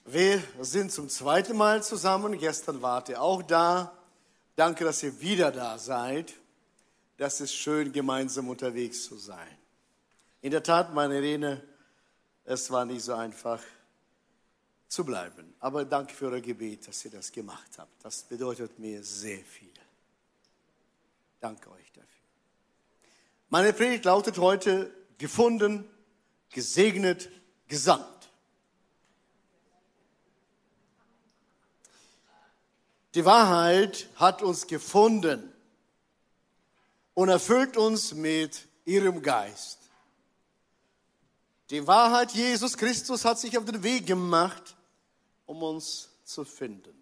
Wir sind zum zweiten Mal zusammen. Gestern wart ihr auch da. Danke, dass ihr wieder da seid. Das ist schön, gemeinsam unterwegs zu sein. In der Tat, meine Irene, es war nicht so einfach zu bleiben. Aber danke für euer Gebet, dass ihr das gemacht habt. Das bedeutet mir sehr viel. Danke euch dafür. Meine Predigt lautet heute: gefunden, gesegnet, gesandt. Die Wahrheit hat uns gefunden und erfüllt uns mit ihrem Geist. Die Wahrheit, Jesus Christus, hat sich auf den Weg gemacht, um uns zu finden.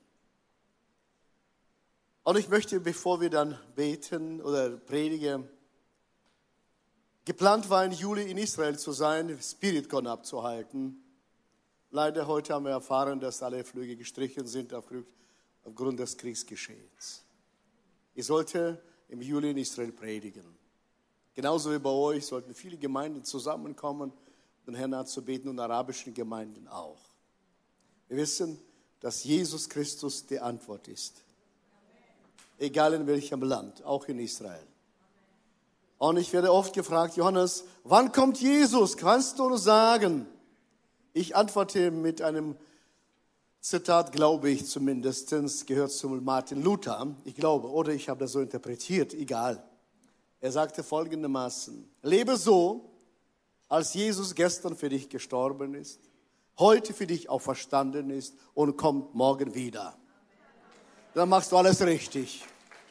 Und ich möchte, bevor wir dann beten oder predigen, geplant war im Juli in Israel zu sein, SpiritCon abzuhalten. Leider heute haben wir erfahren, dass alle Flüge gestrichen sind aufgrund des Kriegsgeschehens. Ich sollte im Juli in Israel predigen. Genauso wie bei euch sollten viele Gemeinden zusammenkommen, den Herrn anzubeten, und arabischen Gemeinden auch. Wir wissen, dass Jesus Christus die Antwort ist. Egal in welchem Land, auch in Israel. Und ich werde oft gefragt: Johannes, wann kommt Jesus? Kannst du uns sagen? Ich antworte mit einem Zitat, glaube ich zumindest, gehört zu Martin Luther. Ich glaube, oder ich habe das so interpretiert, egal. Er sagte folgendermaßen: Lebe so, als Jesus gestern für dich gestorben ist, heute für dich auferstanden ist und kommt morgen wieder. Dann machst du alles richtig.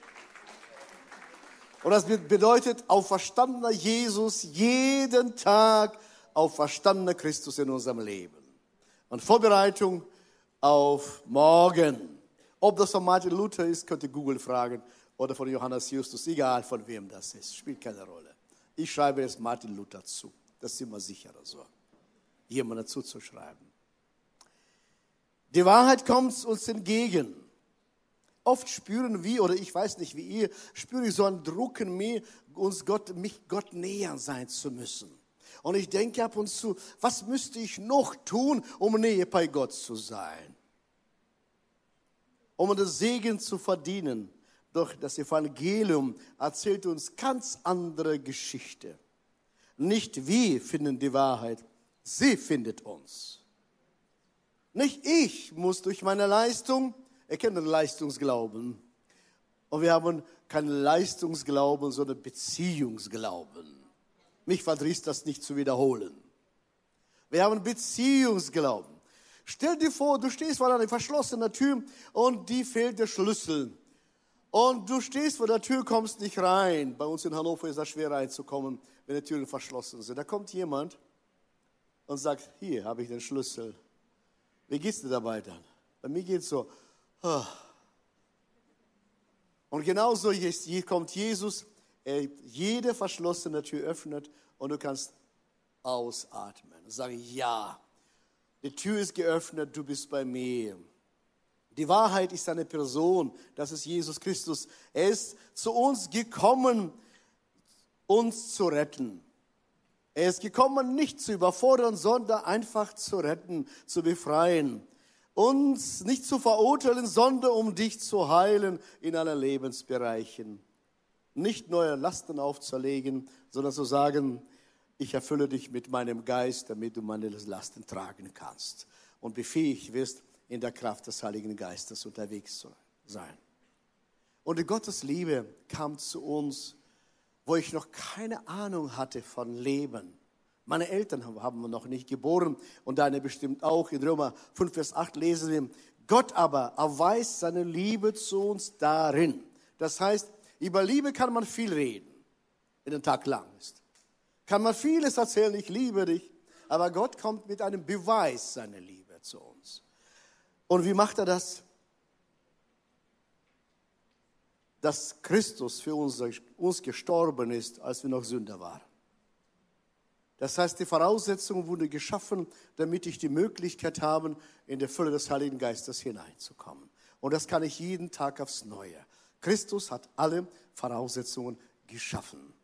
Und das bedeutet, auferstandener Jesus, jeden Tag auferstandener Christus in unserem Leben. Und Vorbereitung auf morgen. Ob das von Martin Luther ist, könnt ihr Google fragen, oder von Johannes Justus, egal von wem das ist, spielt keine Rolle. Ich schreibe es Martin Luther zu, das ist immer sicherer so, jemandem zuzuschreiben. Die Wahrheit kommt uns entgegen. Oft spüren wir, oder ich weiß nicht wie ihr, spüre ich so einen Druck in mir, mich Gott näher sein zu müssen. Und ich denke ab und zu, was müsste ich noch tun, um näher bei Gott zu sein? Um den Segen zu verdienen. Doch das Evangelium erzählt uns ganz andere Geschichte. Nicht wir finden die Wahrheit, sie findet uns. Nicht ich muss durch meine Leistung, ihr kennt den Leistungsglauben. Und wir haben keinen Leistungsglauben, sondern Beziehungsglauben. Mich verdrießt das nicht zu wiederholen. Wir haben Beziehungsglauben. Stell dir vor, du stehst vor einer verschlossenen Tür und die fehlt der Schlüssel. Und du stehst vor der Tür, kommst nicht rein. Bei uns in Hannover ist es schwer reinzukommen, wenn die Türen verschlossen sind. Da kommt jemand und sagt: Hier habe ich den Schlüssel. Wie geht's dir dabei dann? Bei mir geht es so. Und genauso hier kommt Jesus, er jede verschlossene Tür öffnet und du kannst ausatmen und sagen: Ja, die Tür ist geöffnet, du bist bei mir. Die Wahrheit ist eine Person, das ist Jesus Christus. Er ist zu uns gekommen, uns zu retten. Er ist gekommen, nicht zu überfordern, sondern einfach zu retten, zu befreien. Uns nicht zu verurteilen, sondern um dich zu heilen in allen Lebensbereichen. Nicht neue Lasten aufzulegen, sondern zu sagen: Ich erfülle dich mit meinem Geist, damit du meine Lasten tragen kannst. Und befähigt wirst, in der Kraft des Heiligen Geistes unterwegs zu sein. Und Gottes Liebe kam zu uns, wo ich noch keine Ahnung hatte von Leben. Meine Eltern haben wir noch nicht geboren und deine bestimmt auch. In Römer 5, Vers 8 lesen wir: Gott aber erweist seine Liebe zu uns darin. Das heißt, über Liebe kann man viel reden, wenn der Tag lang ist. Kann man vieles erzählen: Ich liebe dich. Aber Gott kommt mit einem Beweis seiner Liebe zu uns. Und wie macht er das? Dass Christus für uns gestorben ist, als wir noch Sünder waren. Das heißt, die Voraussetzungen wurden geschaffen, damit ich die Möglichkeit habe, in der Fülle des Heiligen Geistes hineinzukommen. Und das kann ich jeden Tag aufs Neue. Christus hat alle Voraussetzungen geschaffen.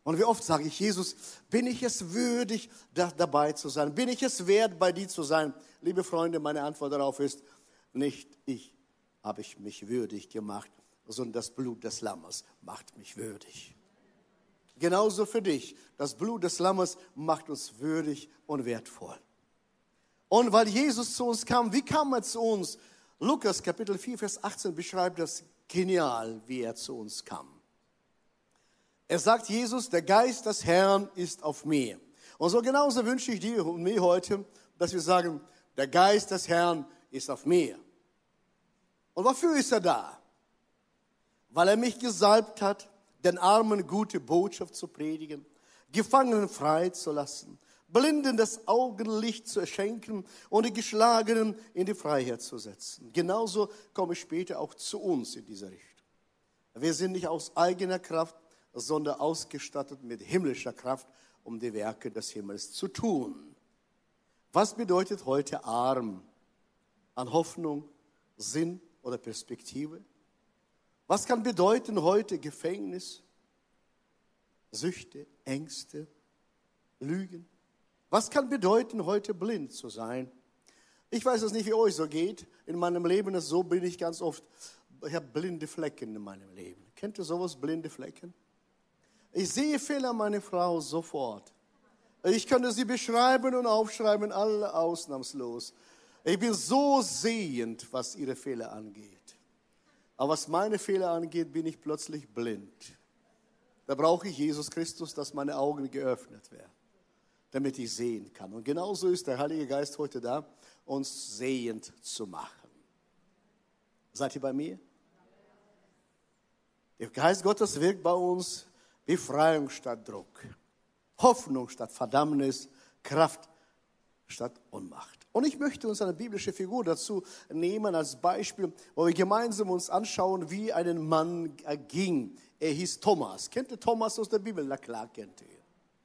Und wie oft sage ich, Jesus, bin ich es würdig, dabei zu sein? Bin ich es wert, bei dir zu sein? Liebe Freunde, meine Antwort darauf ist, nicht ich habe ich mich würdig gemacht, sondern das Blut des Lammes macht mich würdig. Genauso für dich. Das Blut des Lammes macht uns würdig und wertvoll. Und weil Jesus zu uns kam, wie kam er zu uns? Lukas Kapitel 4, Vers 18 beschreibt das genial, wie er zu uns kam. Er sagt Jesus, der Geist des Herrn ist auf mir. Und so genauso wünsche ich dir und mir heute, dass wir sagen, der Geist des Herrn ist auf mir. Und wofür ist er da? Weil er mich gesalbt hat, den Armen gute Botschaft zu predigen, Gefangenen frei zu lassen, Blinden das Augenlicht zu schenken und die Geschlagenen in die Freiheit zu setzen. Genauso komme ich später auch zu uns in dieser Richtung. Wir sind nicht aus eigener Kraft, sondern ausgestattet mit himmlischer Kraft, um die Werke des Himmels zu tun. Was bedeutet heute arm? An Hoffnung, Sinn oder Perspektive? Was kann bedeuten heute Gefängnis, Süchte, Ängste, Lügen? Was kann bedeuten heute blind zu sein? Ich weiß es nicht, wie euch so geht. In meinem Leben ist so, bin ich ganz oft, ich habe blinde Flecken in meinem Leben. Kennt ihr sowas, blinde Flecken? Ich sehe Fehler meiner Frau sofort. Ich könnte sie beschreiben und aufschreiben, alle ausnahmslos. Ich bin so sehend, was ihre Fehler angeht. Aber was meine Fehler angeht, bin ich plötzlich blind. Da brauche ich Jesus Christus, dass meine Augen geöffnet werden, damit ich sehen kann. Und genauso ist der Heilige Geist heute da, uns sehend zu machen. Seid ihr bei mir? Der Geist Gottes wirkt bei uns Befreiung statt Druck, Hoffnung statt Verdammnis, Kraft statt Ohnmacht. Und ich möchte uns eine biblische Figur dazu nehmen als Beispiel, wo wir gemeinsam uns anschauen, wie ein Mann ging. Er hieß Thomas. Kennt ihr Thomas aus der Bibel? Na klar, kennt ihr.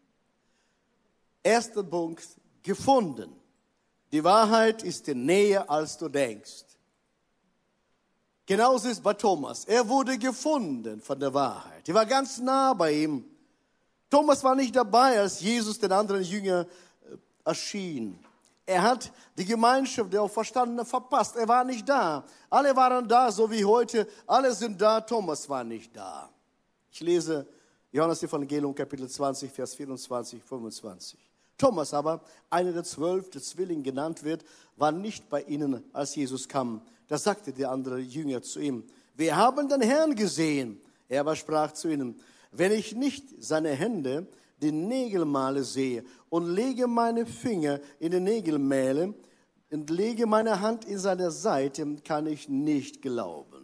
Erster Punkt, gefunden. Die Wahrheit ist dir näher, als du denkst. Genauso ist es bei Thomas. Er wurde gefunden von der Wahrheit. Die war ganz nah bei ihm. Thomas war nicht dabei, als Jesus den anderen Jünger erschien. Er hat die Gemeinschaft der Auferstandenen verpasst. Er war nicht da. Alle waren da, so wie heute. Alle sind da, Thomas war nicht da. Ich lese Johannes Evangelium, Kapitel 20, Vers 24, 25. Thomas aber, einer der 12, der Zwilling genannt wird, war nicht bei ihnen, als Jesus kam. Da sagte der andere Jünger zu ihm, wir haben den Herrn gesehen. Er aber sprach zu ihnen, wenn ich nicht seine Hände, die Nägelmale sehe und lege meine Finger in die Nägelmähle und lege meine Hand in seine Seite, kann ich nicht glauben.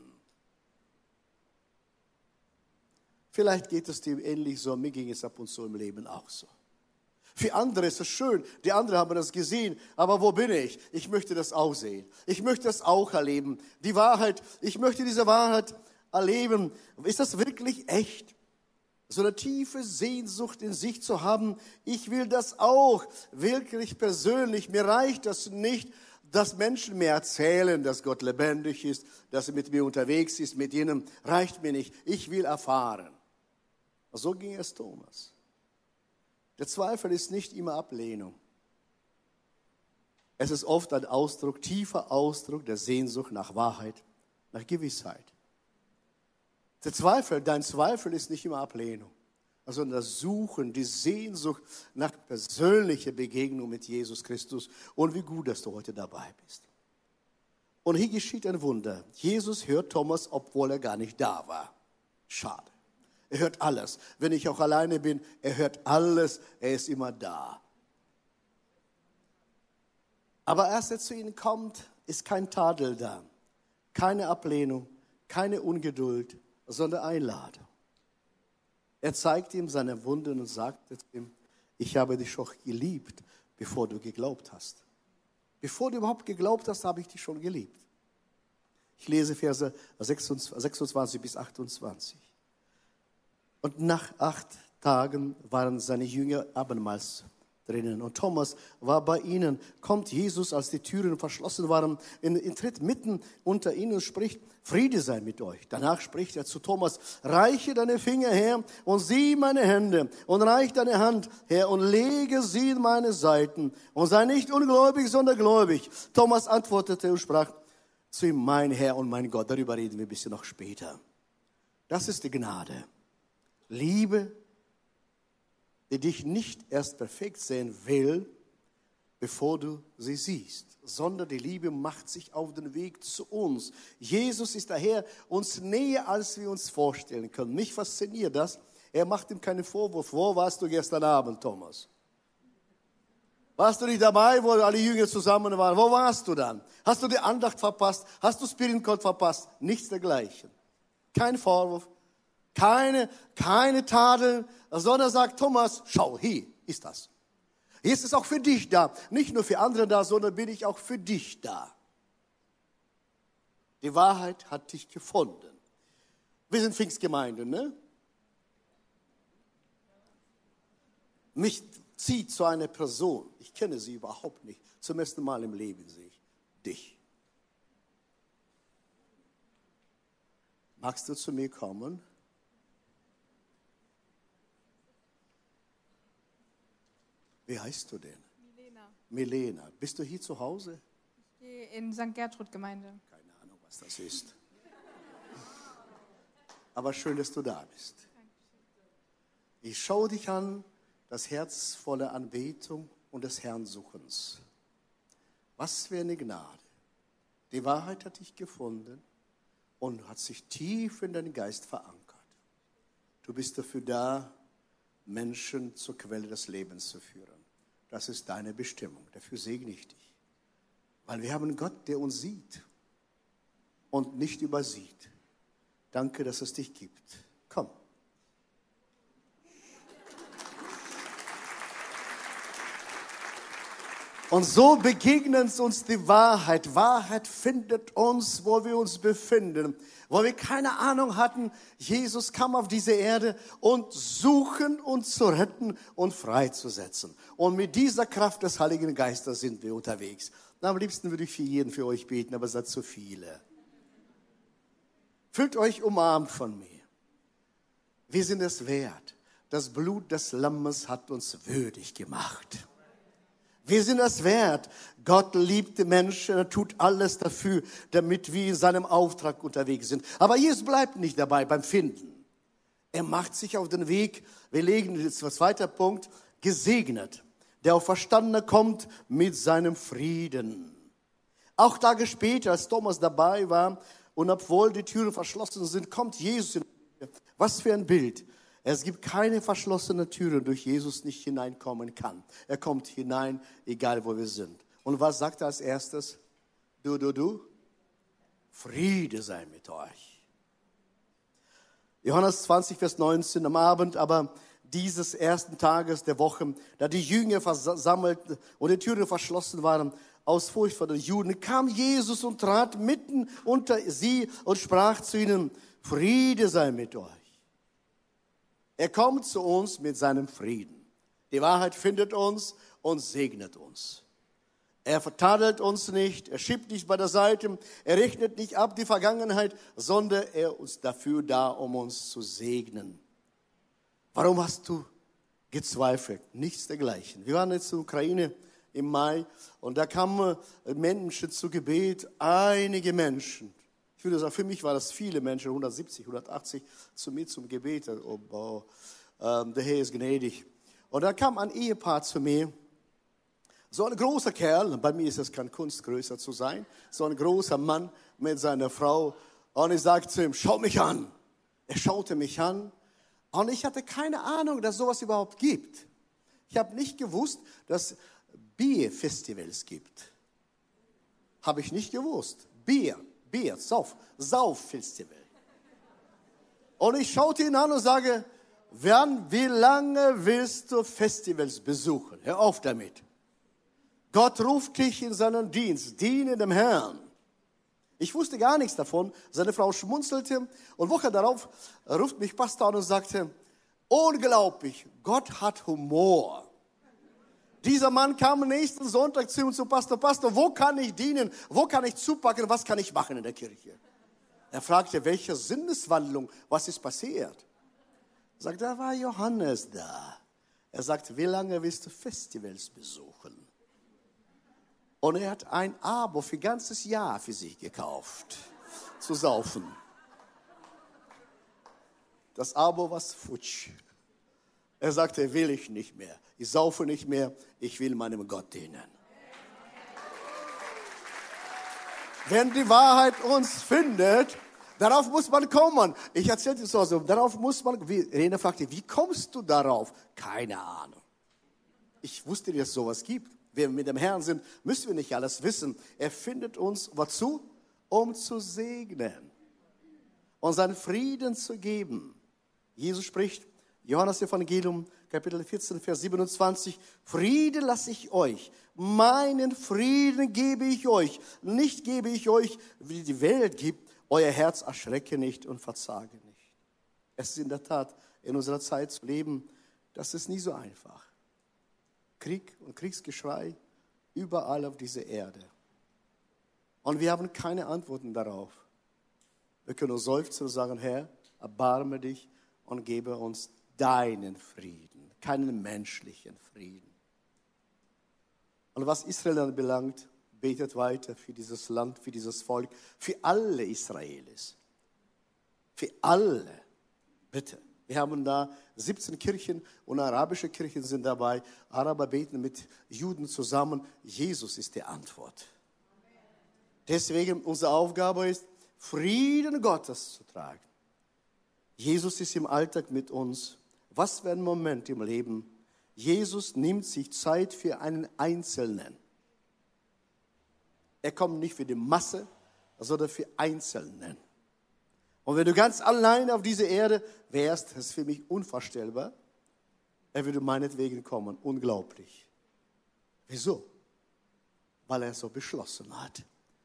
Vielleicht geht es dir ähnlich so, mir ging es ab und zu im Leben auch so. Für andere ist es schön, die anderen haben das gesehen, aber wo bin ich? Ich möchte das auch sehen. Ich möchte das auch erleben. Die Wahrheit, ich möchte diese Wahrheit erleben. Ist das wirklich echt? So eine tiefe Sehnsucht in sich zu haben, ich will das auch, wirklich persönlich. Mir reicht das nicht, dass Menschen mir erzählen, dass Gott lebendig ist, dass er mit mir unterwegs ist, mit ihnen, reicht mir nicht. Ich will erfahren. So ging es Thomas. Der Zweifel ist nicht immer Ablehnung. Es ist oft ein Ausdruck, tiefer Ausdruck der Sehnsucht nach Wahrheit, nach Gewissheit. Dein Zweifel ist nicht immer Ablehnung, sondern das Suchen, die Sehnsucht nach persönlicher Begegnung mit Jesus Christus. Und wie gut, dass du heute dabei bist. Und hier geschieht ein Wunder. Jesus hört Thomas, obwohl er gar nicht da war. Schade. Er hört alles. Wenn ich auch alleine bin, er hört alles. Er ist immer da. Aber als er zu ihnen kommt, ist kein Tadel da. Keine Ablehnung, keine Ungeduld, sondern Einladung. Er zeigt ihm seine Wunden und sagt ihm, ich habe dich schon geliebt, bevor du geglaubt hast. Bevor du überhaupt geglaubt hast, habe ich dich schon geliebt. Ich lese Verse 26 bis 28. Und nach 8 Tagen waren seine Jünger abermals drinnen. Und Thomas war bei ihnen. Kommt Jesus, als die Türen verschlossen waren, tritt mitten unter ihnen und spricht, Friede sei mit euch. Danach spricht er zu Thomas, reiche deine Finger her und sieh meine Hände und reich deine Hand her und lege sie in meine Seiten und sei nicht ungläubig, sondern gläubig. Thomas antwortete und sprach zu ihm, mein Herr und mein Gott. Darüber reden wir ein bisschen noch später. Das ist die Gnade. Liebe, die dich nicht erst perfekt sehen will, bevor du sie siehst, sondern die Liebe macht sich auf den Weg zu uns. Jesus ist daher uns näher, als wir uns vorstellen können. Mich fasziniert das. Er macht ihm keinen Vorwurf. Wo warst du gestern Abend, Thomas? Warst du nicht dabei, wo alle Jünger zusammen waren? Wo warst du dann? Hast du die Andacht verpasst? Hast du Spirit Code verpasst? Nichts dergleichen. Kein Vorwurf, keine Tadel, sondern sagt Thomas, schau, hier ist das. Hier ist es auch für dich da. Nicht nur für andere da, sondern bin ich auch für dich da. Die Wahrheit hat dich gefunden. Wir sind Pfingstgemeinde, ne? Mich zieht zu einer Person. Ich kenne sie überhaupt nicht. Zum ersten Mal im Leben sehe ich dich. Magst du zu mir kommen? Wie heißt du denn? Milena. Milena. Bist du hier zu Hause? Ich gehe in St. Gertrud-Gemeinde. Keine Ahnung, was das ist. Aber schön, dass du da bist. Ich schaue dich an, das Herz voller Anbetung und des Herrn Suchens. Was für eine Gnade. Die Wahrheit hat dich gefunden und hat sich tief in deinen Geist verankert. Du bist dafür da, Menschen zur Quelle des Lebens zu führen. Das ist deine Bestimmung. Dafür segne ich dich. Weil wir haben einen Gott, der uns sieht und nicht übersieht. Danke, dass es dich gibt. Komm. Und so begegnet uns die Wahrheit. Wahrheit findet uns, wo wir uns befinden. Wo wir keine Ahnung hatten, Jesus kam auf diese Erde und suchen uns zu retten und freizusetzen. Und mit dieser Kraft des Heiligen Geistes sind wir unterwegs. Am liebsten würde ich für jeden für euch beten, aber es sind zu viele. Fühlt euch umarmt von mir. Wir sind es wert. Das Blut des Lammes hat uns würdig gemacht. Wir sind es wert. Gott liebt die Menschen, er tut alles dafür, damit wir in seinem Auftrag unterwegs sind. Aber Jesus bleibt nicht dabei beim Finden. Er macht sich auf den Weg, wir legen jetzt als zweiter Punkt, gesegnet. Der Auferstandene kommt mit seinem Frieden. Auch Tage später, als Thomas dabei war und obwohl die Türen verschlossen sind, kommt Jesus. Was für ein Bild. Es gibt keine verschlossene Türe, durch Jesus nicht hineinkommen kann. Er kommt hinein, egal wo wir sind. Und was sagt er als erstes? Du. Friede sei mit euch. Johannes 20, Vers 19 am Abend, aber dieses ersten Tages der Woche, da die Jünger versammelt und die Türen verschlossen waren, aus Furcht vor den Juden, kam Jesus und trat mitten unter sie und sprach zu ihnen, Friede sei mit euch. Er kommt zu uns mit seinem Frieden. Die Wahrheit findet uns und segnet uns. Er vertadelt uns nicht, er schiebt nicht bei der Seite, er rechnet nicht ab die Vergangenheit, sondern er ist dafür da, um uns zu segnen. Warum hast du gezweifelt? Nichts dergleichen. Wir waren jetzt in der Ukraine im Mai und da kamen Menschen zu Gebet, einige Menschen. Ich würde sagen, für mich waren das viele Menschen, 170, 180, zu mir zum Gebet. Oh, der Herr ist gnädig. Und da kam ein Ehepaar zu mir, so ein großer Kerl, bei mir ist es keine Kunst, größer zu sein, so ein großer Mann mit seiner Frau. Und ich sagte zu ihm, schau mich an. Er schaute mich an und ich hatte keine Ahnung, dass es sowas überhaupt gibt. Ich habe nicht gewusst, dass es Bierfestivals gibt. Habe ich nicht gewusst. Bier, Sauffestival. Und ich schaute ihn an und sage, wie lange willst du Festivals besuchen? Hör auf damit. Gott ruft dich in seinen Dienst, diene dem Herrn. Ich wusste gar nichts davon. Seine Frau schmunzelte und Woche darauf ruft mich Pastor an und sagte, unglaublich, Gott hat Humor. Dieser Mann kam nächsten Sonntag zu ihm zu Pastor, wo kann ich dienen? Wo kann ich zupacken? Was kann ich machen in der Kirche? Er fragte, welche Sinneswandlung, was ist passiert? Er sagt, da war Johannes da. Er sagt, wie lange willst du Festivals besuchen? Und er hat ein Abo für ein ganzes Jahr für sich gekauft, zu saufen. Das Abo war futsch. Er sagte, will ich nicht mehr. Ich saufe nicht mehr, ich will meinem Gott dienen. Wenn die Wahrheit uns findet, darauf muss man kommen. Ich erzählte es so, darauf muss man, Rena fragte, wie kommst du darauf? Keine Ahnung. Ich wusste nicht, dass es sowas gibt. Wenn wir mit dem Herrn sind, müssen wir nicht alles wissen. Er findet uns, wozu? Um zu segnen und seinen Frieden zu geben. Jesus spricht, Johannes Evangelium, Kapitel 14, Vers 27, Frieden lasse ich euch, meinen Frieden gebe ich euch, nicht gebe ich euch, wie die Welt gibt, euer Herz erschrecke nicht und verzage nicht. Es ist in der Tat, in unserer Zeit zu leben, das ist nie so einfach. Krieg und Kriegsgeschrei überall auf dieser Erde. Und wir haben keine Antworten darauf. Wir können nur seufzen und sagen, Herr, erbarme dich und gebe uns deinen Frieden, keinen menschlichen Frieden. Und was Israel anbelangt, betet weiter für dieses Land, für dieses Volk, für alle Israelis. Für alle. Bitte. Wir haben da 17 Kirchen und arabische Kirchen sind dabei. Araber beten mit Juden zusammen. Jesus ist die Antwort. Deswegen unsere Aufgabe ist, Frieden Gottes zu tragen. Jesus ist im Alltag mit uns. Was für ein Moment im Leben. Jesus nimmt sich Zeit für einen Einzelnen. Er kommt nicht für die Masse, sondern für Einzelnen. Und wenn du ganz allein auf dieser Erde wärst, das ist für mich unvorstellbar, er würde meinetwegen kommen. Unglaublich. Wieso? Weil er so beschlossen hat,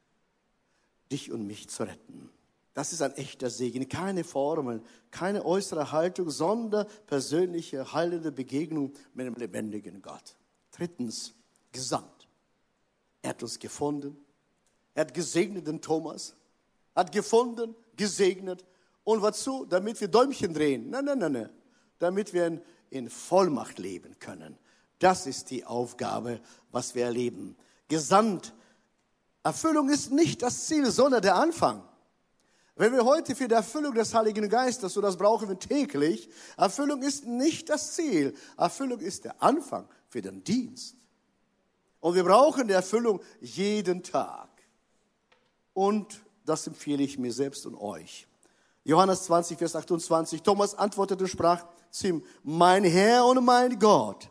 dich und mich zu retten. Das ist ein echter Segen. Keine Formel, keine äußere Haltung, sondern persönliche, heilende Begegnung mit dem lebendigen Gott. Drittens, gesandt. Er hat uns gefunden. Er hat gesegnet den Thomas. Hat gefunden, gesegnet. Und wozu? Damit wir Däumchen drehen. Nein. Damit wir in Vollmacht leben können. Das ist die Aufgabe, was wir erleben. Gesandt. Erfüllung ist nicht das Ziel, sondern der Anfang. Wenn wir heute für die Erfüllung des Heiligen Geistes, so das brauchen wir täglich, Erfüllung ist nicht das Ziel. Erfüllung ist der Anfang für den Dienst. Und wir brauchen die Erfüllung jeden Tag. Und das empfehle ich mir selbst und euch. Johannes 20, Vers 28. Thomas antwortete und sprach zu ihm, mein Herr und mein Gott.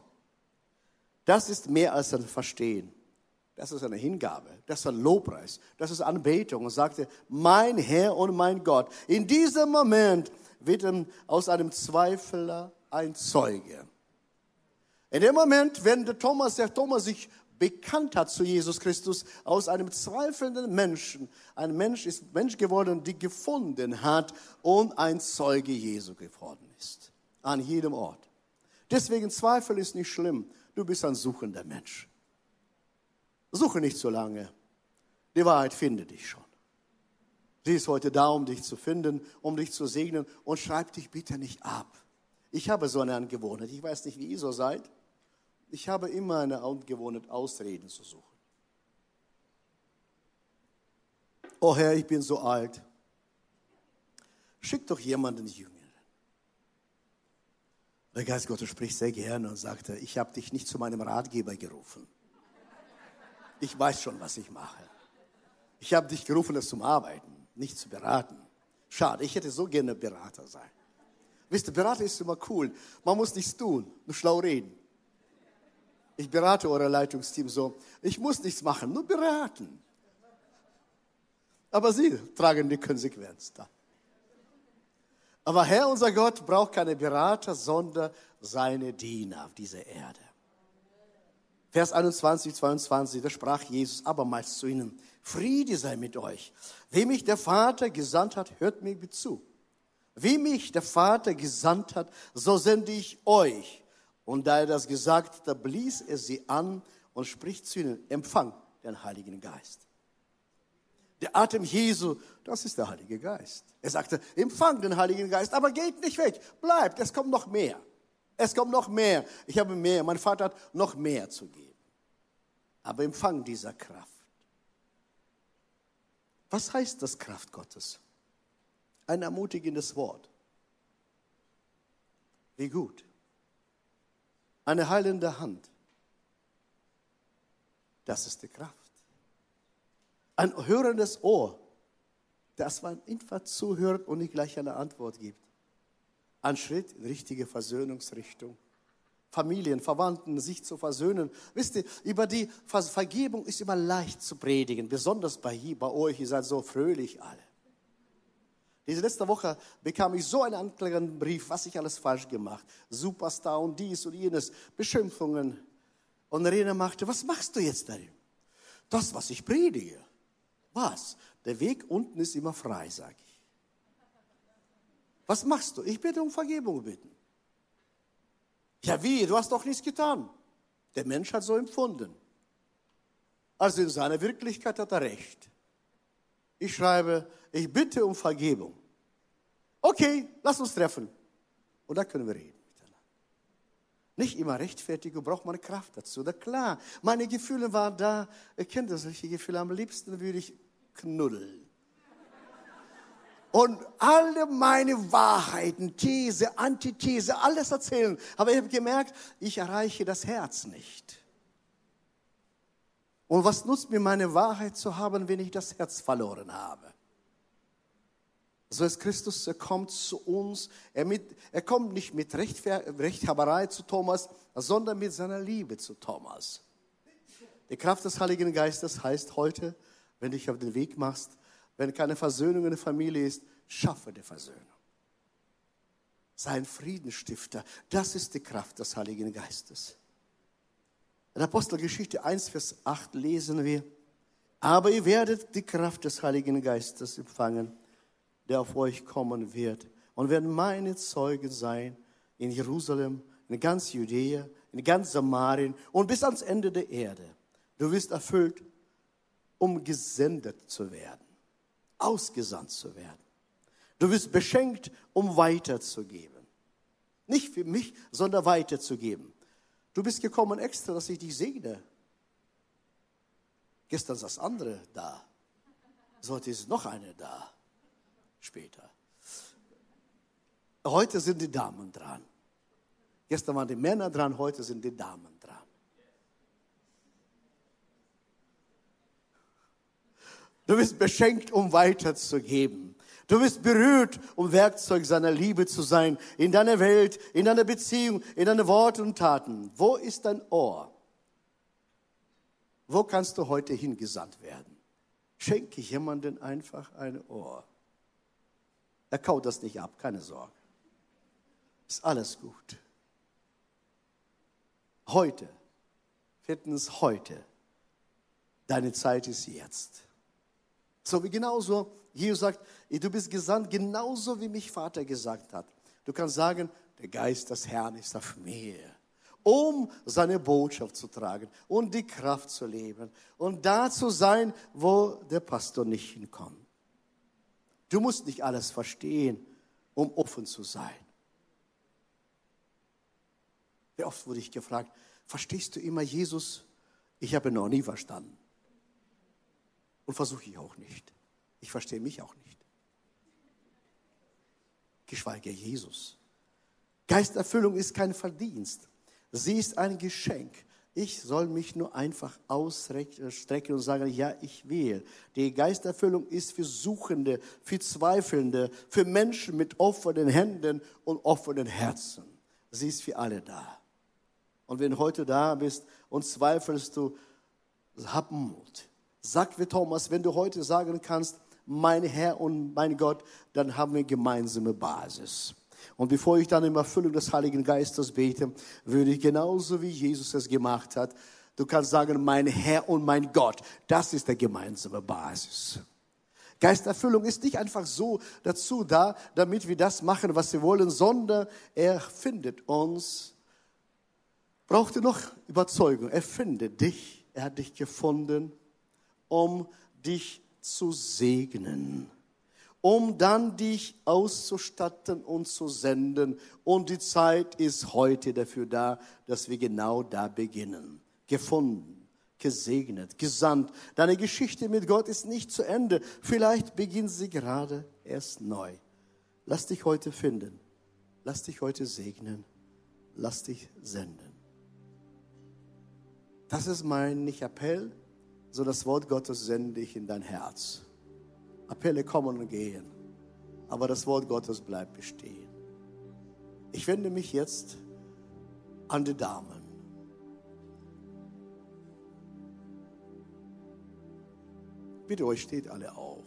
Das ist mehr als ein Verstehen. Das ist eine Hingabe, das ist ein Lobpreis, das ist Anbetung. Und sagte, mein Herr und mein Gott. In diesem Moment wird aus einem Zweifler ein Zeuge. In dem Moment, wenn der Thomas sich bekannt hat zu Jesus Christus, aus einem zweifelnden Menschen, ein Mensch ist Mensch geworden, die gefunden hat und ein Zeuge Jesu geworden ist. An jedem Ort. Deswegen Zweifel ist nicht schlimm. Du bist ein suchender Mensch. Suche nicht so lange. Die Wahrheit findet dich schon. Sie ist heute da, um dich zu finden, um dich zu segnen. Und schreib dich bitte nicht ab. Ich habe so eine Angewohnheit. Ich weiß nicht, wie ihr so seid. Ich habe immer eine Angewohnheit, Ausreden zu suchen. Oh Herr, ich bin so alt. Schick doch jemanden Jüngeren. Der Geist Gottes spricht sehr gerne und sagte, ich habe dich nicht zu meinem Ratgeber gerufen. Ich weiß schon, was ich mache. Ich habe dich gerufen, das zum Arbeiten, nicht zu beraten. Schade, ich hätte so gerne Berater sein. Wisst ihr, Berater ist immer cool. Man muss nichts tun, nur schlau reden. Ich berate euer Leitungsteam so. Ich muss nichts machen, nur beraten. Aber sie tragen die Konsequenz da. Aber Herr, unser Gott, braucht keine Berater, sondern seine Diener auf dieser Erde. Vers 21, 22, da sprach Jesus abermals zu ihnen, Friede sei mit euch. Wie mich der Vater gesandt hat, hört mir zu. Wie mich der Vater gesandt hat, so sende ich euch. Und da er das gesagt hat, da blies er sie an und spricht zu ihnen, empfang den Heiligen Geist. Der Atem Jesu, das ist der Heilige Geist. Er sagte, empfang den Heiligen Geist, aber geht nicht weg, bleibt, es kommt noch mehr. Es kommt noch mehr. Ich habe mehr, mein Vater hat noch mehr zu geben. Aber empfang dieser Kraft. Was heißt das, Kraft Gottes? Ein ermutigendes Wort. Wie gut. Eine heilende Hand. Das ist die Kraft. Ein hörendes Ohr, das man einfach zuhört und nicht gleich eine Antwort gibt. Ein Schritt in richtige Versöhnungsrichtung. Familien, Verwandten, sich zu versöhnen. Wisst ihr, über die Vergebung ist immer leicht zu predigen, besonders bei euch, ihr seid so fröhlich alle. Diese letzte Woche bekam ich so einen anklagenden Brief, was ich alles falsch gemacht. Superstar und dies und jenes, Beschimpfungen. Und Rena machte, was machst du jetzt darin? Das, was ich predige. Was? Der Weg unten ist immer frei, sage ich. Was machst du? Ich bitte um Vergebung bitten. Ja wie? Du hast doch nichts getan. Der Mensch hat so empfunden. Also in seiner Wirklichkeit hat er recht. Ich schreibe, ich bitte um Vergebung. Okay, lass uns treffen. Und da können wir reden miteinander. Nicht immer Rechtfertigung, braucht man Kraft dazu. Na klar, meine Gefühle waren da. Ihr kennt das, solche Gefühle. Am liebsten würde ich knuddeln. Und alle meine Wahrheiten, These, Antithese, alles erzählen. Aber ich habe gemerkt, ich erreiche das Herz nicht. Und was nutzt mir meine Wahrheit zu haben, wenn ich das Herz verloren habe? So ist Christus, er kommt zu uns, er kommt nicht mit Rechthaberei zu Thomas, sondern mit seiner Liebe zu Thomas. Die Kraft des Heiligen Geistes heißt heute, wenn du dich auf den Weg machst, wenn keine Versöhnung in der Familie ist, schaffe die Versöhnung. Sei ein Friedensstifter. Das ist die Kraft des Heiligen Geistes. In Apostelgeschichte 1, Vers 8 lesen wir, aber ihr werdet die Kraft des Heiligen Geistes empfangen, der auf euch kommen wird. Und werden meine Zeugen sein in Jerusalem, in ganz Judäa, in ganz Samarien und bis ans Ende der Erde. Du wirst erfüllt, um gesendet zu werden, ausgesandt zu werden. Du wirst beschenkt, um weiterzugeben. Nicht für mich, sondern weiterzugeben. Du bist gekommen extra, dass ich dich segne. Gestern saß andere da. Heute ist noch eine da. Später. Heute sind die Damen dran. Gestern waren die Männer dran, heute sind die Damen dran. Du bist beschenkt, um weiterzugeben. Du bist berührt, um Werkzeug seiner Liebe zu sein, in deiner Welt, in deiner Beziehung, in deinen Worten und Taten. Wo ist dein Ohr? Wo kannst du heute hingesandt werden? Schenke jemandem einfach ein Ohr. Er kaut das nicht ab, keine Sorge. Ist alles gut. Heute, viertens heute, deine Zeit ist jetzt. So wie genauso, Jesus sagt, du bist gesandt, genauso wie mich Vater gesagt hat. Du kannst sagen, der Geist des Herrn ist auf mir, um seine Botschaft zu tragen und die Kraft zu leben und da zu sein, wo der Pastor nicht hinkommt. Du musst nicht alles verstehen, um offen zu sein. Wie oft wurde ich gefragt, verstehst du immer Jesus? Ich habe ihn noch nie verstanden. Und versuche ich auch nicht. Ich verstehe mich auch nicht. Geschweige Jesus. Geisterfüllung ist kein Verdienst. Sie ist ein Geschenk. Ich soll mich nur einfach ausstrecken und sagen, ja, ich will. Die Geisterfüllung ist für Suchende, für Zweifelnde, für Menschen mit offenen Händen und offenen Herzen. Sie ist für alle da. Und wenn du heute da bist und zweifelst du, hab Mut. Sag wie Thomas, wenn du heute sagen kannst, mein Herr und mein Gott, dann haben wir gemeinsame Basis. Und bevor ich dann in Erfüllung des Heiligen Geistes bete, würde ich genauso wie Jesus es gemacht hat, du kannst sagen, mein Herr und mein Gott, das ist der gemeinsame Basis. Geisterfüllung ist nicht einfach so dazu da, damit wir das machen, was wir wollen, sondern er findet uns brauchte noch Überzeugung. Er findet dich, er hat dich gefunden, um dich zu segnen, um dann dich auszustatten und zu senden. Und die Zeit ist heute dafür da, dass wir genau da beginnen. Gefunden, gesegnet, gesandt. Deine Geschichte mit Gott ist nicht zu Ende. Vielleicht beginnt sie gerade erst neu. Lass dich heute finden. Lass dich heute segnen. Lass dich senden. Das ist mein nicht Appell, sondern das Wort Gottes sende ich in dein Herz. Appelle kommen und gehen, aber das Wort Gottes bleibt bestehen. Ich wende mich jetzt an die Damen. Bitte euch, steht alle auf.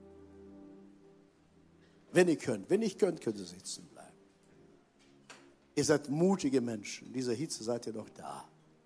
Wenn ihr könnt. Wenn nicht könnt, könnt ihr sitzen bleiben. Ihr seid mutige Menschen. In dieser Hitze seid ihr doch da.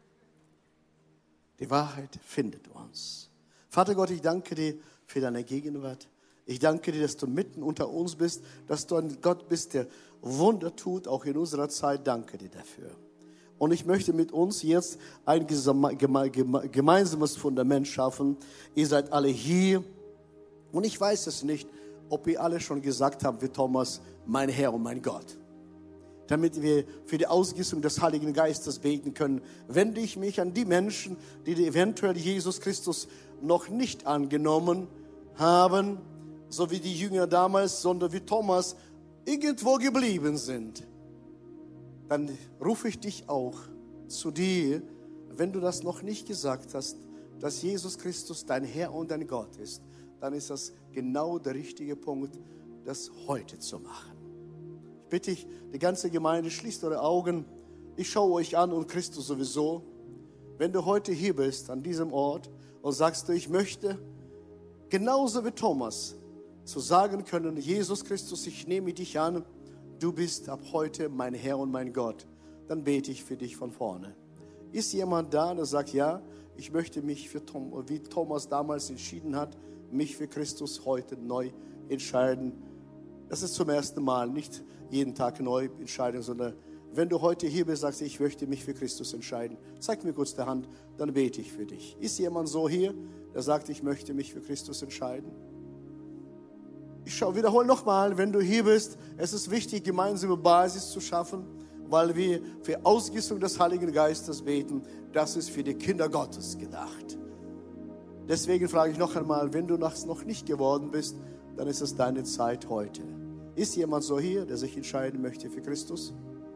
Die Wahrheit findet uns. Vater Gott, ich danke dir für deine Gegenwart. Ich danke dir, dass du mitten unter uns bist, dass du ein Gott bist, der Wunder tut, auch in unserer Zeit. Danke dir dafür. Und ich möchte mit uns jetzt ein gemeinsames Fundament schaffen. Ihr seid alle hier. Und ich weiß es nicht, ob ihr alle schon gesagt habt, wie Thomas, mein Herr und mein Gott. Damit wir für die Ausgießung des Heiligen Geistes beten können, wende ich mich an die Menschen, die eventuell Jesus Christus noch nicht angenommen haben, so wie die Jünger damals, sondern wie Thomas irgendwo geblieben sind. Dann rufe ich dich auch zu dir, wenn du das noch nicht gesagt hast, dass Jesus Christus dein Herr und dein Gott ist, dann ist das genau der richtige Punkt, das heute zu machen. Ich bitte dich, die ganze Gemeinde, schließt eure Augen. Ich schaue euch an und Christus sowieso. Wenn du heute hier bist, an diesem Ort, und sagst du, ich möchte, genauso wie Thomas, zu sagen können, Jesus Christus, ich nehme dich an, du bist ab heute mein Herr und mein Gott, dann bete ich für dich von vorne. Ist jemand da, der sagt, ja, ich möchte mich für wie Thomas damals entschieden hat, mich für Christus heute neu entscheiden. Das ist zum ersten Mal, nicht jeden Tag neu entscheiden, sondern wenn du heute hier bist, sagst, ich möchte mich für Christus entscheiden, zeig mir kurz die Hand, dann bete ich für dich. Ist jemand so hier, der sagt, ich möchte mich für Christus entscheiden? Ich wiederhole nochmal, wenn du hier bist, es ist wichtig, gemeinsame Basis zu schaffen, weil wir für Ausgießung des Heiligen Geistes beten. Das ist für die Kinder Gottes gedacht. Deswegen frage ich noch einmal, wenn du das noch nicht geworden bist, dann ist es deine Zeit heute. Ist jemand so hier, der sich entscheiden möchte für Christus?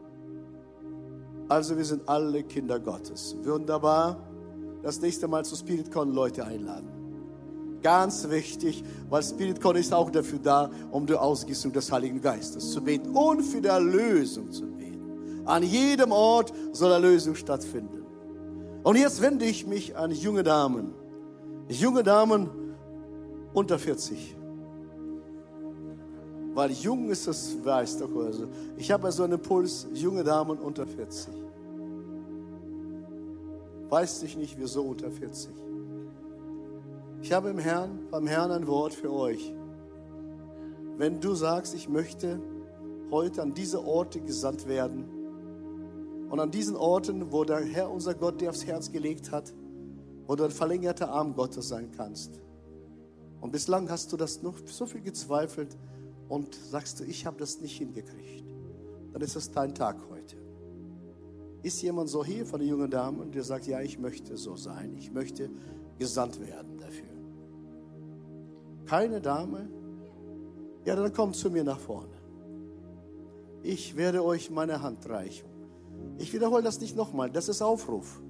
Also wir sind alle Kinder Gottes. Wunderbar. Das nächste Mal zu SpiritCon Leute einladen. Ganz wichtig, weil SpiritCon ist auch dafür da, um die Ausgießung des Heiligen Geistes zu beten und für die Erlösung zu beten. An jedem Ort soll Erlösung stattfinden. Und jetzt wende ich mich an junge Damen. Junge Damen unter 40. Weil jung ist das, weißt du, also ich habe so einen Impuls, junge Damen unter 40. Weiß ich nicht, wieso unter 40. Ich habe beim Herrn ein Wort für euch. Wenn du sagst, ich möchte heute an diese Orte gesandt werden und an diesen Orten, wo der Herr, unser Gott, dir aufs Herz gelegt hat, wo du ein verlängerter Arm Gottes sein kannst. Und bislang hast du das noch so viel gezweifelt und sagst du, ich habe das nicht hingekriegt. Dann ist es dein Tag heute. Ist jemand so hier von den jungen Damen, der sagt, ja, ich möchte so sein. Ich möchte gesandt werden dafür. Keine Dame? Ja, dann kommt zu mir nach vorne. Ich werde euch meine Hand reichen. Ich wiederhole das nicht nochmal, das ist Aufruf.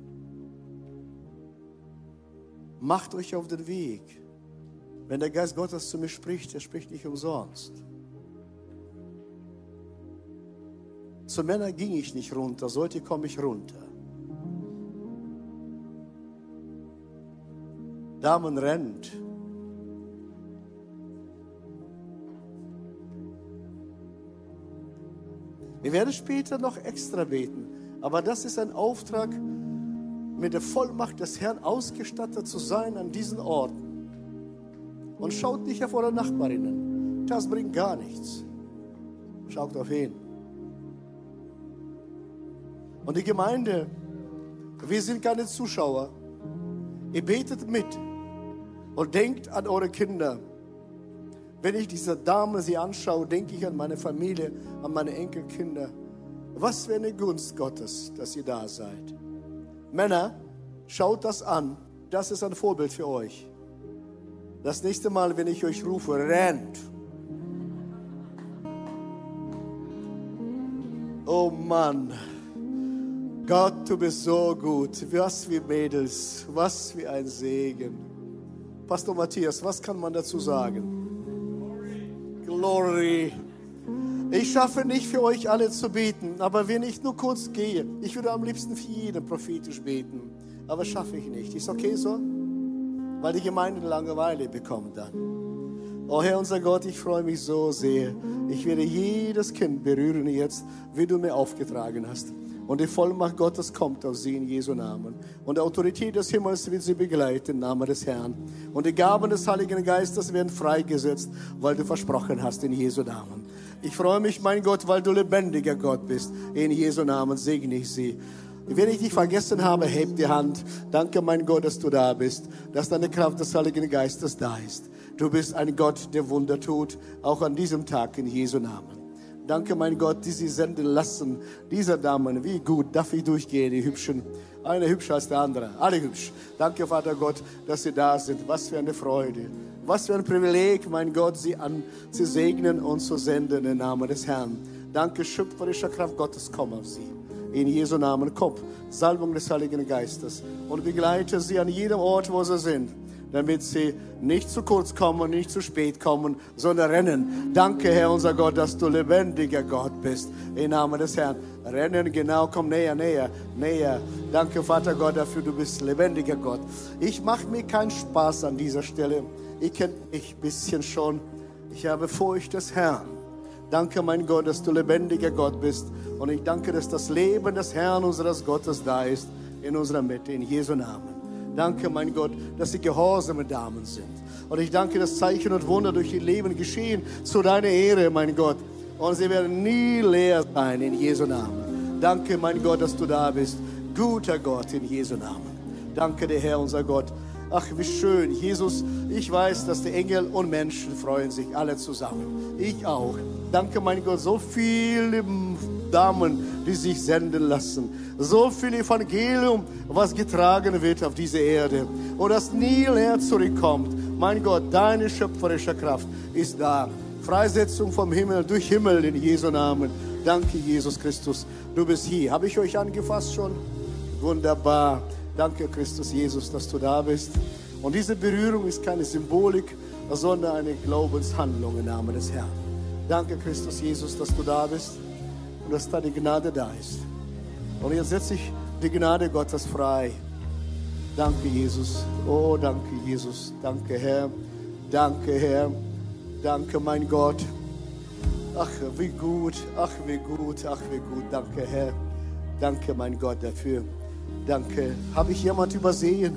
Macht euch auf den Weg. Wenn der Geist Gottes zu mir spricht, er spricht nicht umsonst. Zu Männern ging ich nicht runter, sollte komme ich runter. Damen rennt. Wir werden später noch extra beten, aber das ist ein Auftrag, mit der Vollmacht des Herrn ausgestattet zu sein an diesen Orten. Und schaut nicht auf eure Nachbarinnen, das bringt gar nichts. Schaut auf ihn. Und die Gemeinde Wir sind keine Zuschauer. Ihr betet mit und denkt an eure Kinder. Wenn ich diese Dame sie anschaue, denke ich an meine Familie, an meine Enkelkinder. Was für eine Gunst Gottes, dass ihr da seid. Männer, schaut das an. Das ist ein Vorbild für euch. Das nächste Mal, wenn ich euch rufe, rennt. Oh Mann. Gott, du bist so gut. Was für Mädels. Was für ein Segen. Pastor Matthias, was kann man dazu sagen? Glory. Ich schaffe nicht für euch alle zu beten, aber wenn ich nur kurz gehe, ich würde am liebsten für jeden prophetisch beten, aber schaffe ich nicht. Ist okay so? Weil die Gemeinde Langeweile bekommt dann. Oh Herr, unser Gott, ich freue mich so sehr. Ich werde jedes Kind berühren jetzt, wie du mir aufgetragen hast. Und die Vollmacht Gottes kommt auf sie in Jesu Namen. Und die Autorität des Himmels wird sie begleiten im Namen des Herrn. Und die Gaben des Heiligen Geistes werden freigesetzt, weil du versprochen hast in Jesu Namen. Ich freue mich, mein Gott, weil du lebendiger Gott bist. In Jesu Namen segne ich sie. Wenn ich dich vergessen habe, heb die Hand. Danke, mein Gott, dass du da bist, dass deine Kraft des Heiligen Geistes da ist. Du bist ein Gott, der Wunder tut, auch an diesem Tag in Jesu Namen. Danke, mein Gott, die sie senden lassen. Diese Damen, wie gut darf ich durchgehen, die Hübschen. Eine hübscher als der andere, alle hübsch. Danke, Vater Gott, dass sie da sind. Was für eine Freude. Was für ein Privileg, mein Gott, sie zu segnen und zu senden im Namen des Herrn. Danke, schöpferischer Kraft Gottes, komm auf sie. In Jesu Namen, komm, Salbung des Heiligen Geistes. Und begleite sie an jedem Ort, wo sie sind, damit sie nicht zu kurz kommen, nicht zu spät kommen, sondern rennen. Danke, Herr, unser Gott, dass du lebendiger Gott bist. Im Namen des Herrn. Rennen, genau, komm näher, näher, näher. Danke, Vater Gott, dafür, du bist lebendiger Gott. Ich mache mir keinen Spaß an dieser Stelle. Ich kenne mich ein bisschen schon. Ich habe Furcht des Herrn. Danke, mein Gott, dass du lebendiger Gott bist. Und ich danke, dass das Leben des Herrn, unseres Gottes, da ist in unserer Mitte, in Jesu Namen. Danke, mein Gott, dass sie gehorsame Damen sind. Und ich danke, dass Zeichen und Wunder durch ihr Leben geschehen zu deiner Ehre, mein Gott. Und sie werden nie leer sein, in Jesu Namen. Danke, mein Gott, dass du da bist. Guter Gott, in Jesu Namen. Danke, der Herr, unser Gott. Ach, wie schön. Jesus, ich weiß, dass die Engel und Menschen freuen sich alle zusammen. Ich auch. Danke, mein Gott, so viele Damen, die sich senden lassen. So viel Evangelium, was getragen wird auf diese Erde. Und das nie leer zurückkommt. Mein Gott, deine schöpferische Kraft ist da. Freisetzung vom Himmel, durch Himmel in Jesu Namen. Danke, Jesus Christus. Du bist hier. Habe ich euch angefasst schon? Wunderbar. Danke, Christus Jesus, dass du da bist. Und diese Berührung ist keine Symbolik, sondern eine Glaubenshandlung im Namen des Herrn. Danke, Christus Jesus, dass du da bist und dass deine Gnade da ist. Und jetzt setze ich die Gnade Gottes frei. Danke, Jesus. Oh, danke, Jesus. Danke, Herr. Danke, Herr. Danke, mein Gott. Ach, wie gut. Ach, wie gut. Ach, wie gut. Danke, Herr. Danke, mein Gott, dafür. Danke. Habe ich jemand übersehen?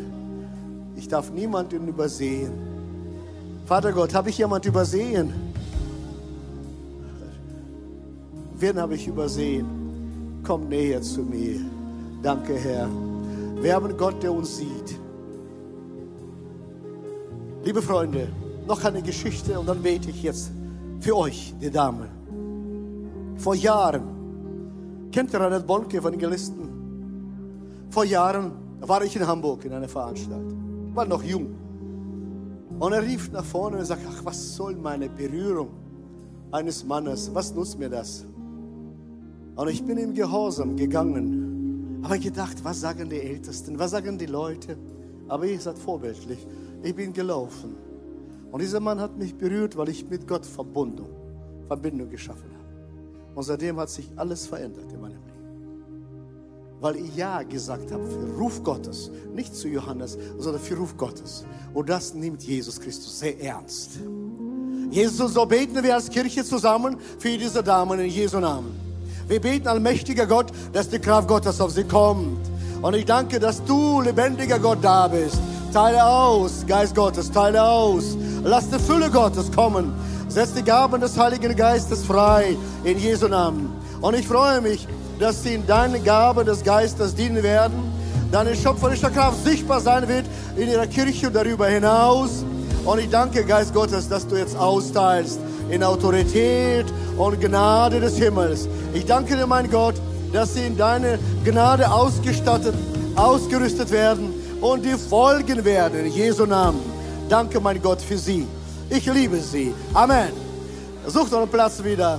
Ich darf niemanden übersehen. Vater Gott, habe ich jemand übersehen? Wen habe ich übersehen? Komm näher zu mir. Danke, Herr. Wir haben Gott, der uns sieht. Liebe Freunde, noch eine Geschichte und dann bete ich jetzt für euch, die Damen. Vor Jahren, kennt ihr Reinhard Bonke, Evangelisten? Vor Jahren war ich in Hamburg in einer Veranstaltung. War noch jung. Und er rief nach vorne und sagte, ach, was soll meine Berührung eines Mannes? Was nutzt mir das? Und ich bin in Gehorsam gegangen. Aber gedacht, was sagen die Ältesten? Was sagen die Leute? Aber ich sage vorbildlich, ich bin gelaufen. Und dieser Mann hat mich berührt, weil ich mit Gott Verbindung geschaffen habe. Und seitdem hat sich alles verändert in meinem Leben. Weil ich Ja gesagt habe für Ruf Gottes. Nicht zu Johannes, sondern für Ruf Gottes. Und das nimmt Jesus Christus sehr ernst. Jesus, und so beten wir als Kirche zusammen für diese Damen in Jesu Namen. Wir beten, allmächtiger Gott, dass die Kraft Gottes auf sie kommt. Und ich danke, dass du, lebendiger Gott, da bist. Teile aus, Geist Gottes, teile aus. Lass die Fülle Gottes kommen. Setz die Gaben des Heiligen Geistes frei in Jesu Namen. Und ich freue mich, dass sie in deinen Gaben des Geistes dienen werden, deine schöpferische Kraft sichtbar sein wird in ihrer Kirche und darüber hinaus. Und ich danke, Geist Gottes, dass du jetzt austeilst in Autorität und Gnade des Himmels. Ich danke dir, mein Gott, dass sie in deine Gnade ausgestattet, ausgerüstet werden und dir folgen werden, in Jesu Namen. Danke, mein Gott, für sie. Ich liebe sie. Amen. Sucht noch einen Platz wieder.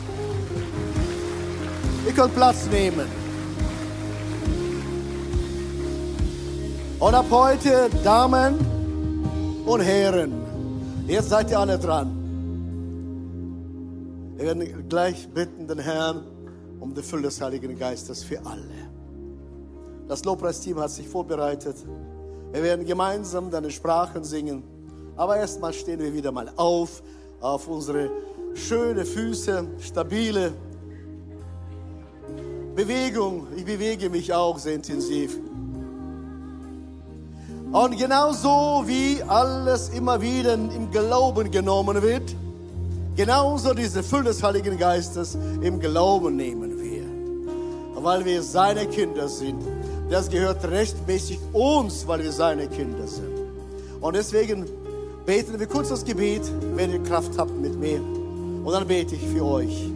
Ihr könnt Platz nehmen. Und ab heute, Damen und Herren, jetzt seid ihr alle dran. Wir werden gleich bitten, den Herrn, um die Fülle des Heiligen Geistes für alle. Das Lobpreisteam hat sich vorbereitet. Wir werden gemeinsam deine Sprachen singen. Aber erstmal stehen wir wieder mal auf unsere schönen Füße, stabile Bewegung. Ich bewege mich auch sehr intensiv. Und genauso wie alles immer wieder im Glauben genommen wird, genauso diese Fülle des Heiligen Geistes im Glauben nehmen wir. Weil wir seine Kinder sind. Das gehört rechtmäßig uns, weil wir seine Kinder sind. Und deswegen beten wir kurz das Gebet, wenn ihr Kraft habt mit mir. Und dann bete ich für euch.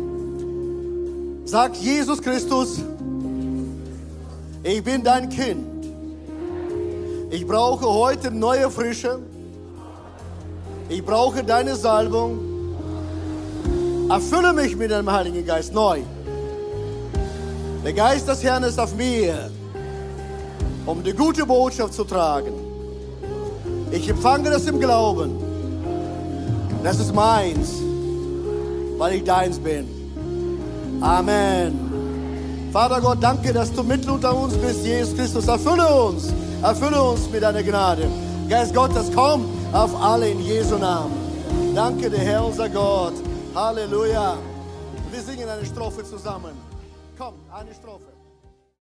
Sagt Jesus Christus, ich bin dein Kind. Ich brauche heute neue Frische. Ich brauche deine Salbung. Erfülle mich mit deinem Heiligen Geist neu. Der Geist des Herrn ist auf mir, um die gute Botschaft zu tragen. Ich empfange das im Glauben. Das ist meins, weil ich deins bin. Amen. Vater Gott, danke, dass du mitten unter uns bist, Jesus Christus. Erfülle uns mit deiner Gnade. Geist Gottes, komm auf alle in Jesu Namen. Danke, der Herr, unser Gott. Halleluja. Wir singen eine Strophe zusammen. Komm, eine Strophe.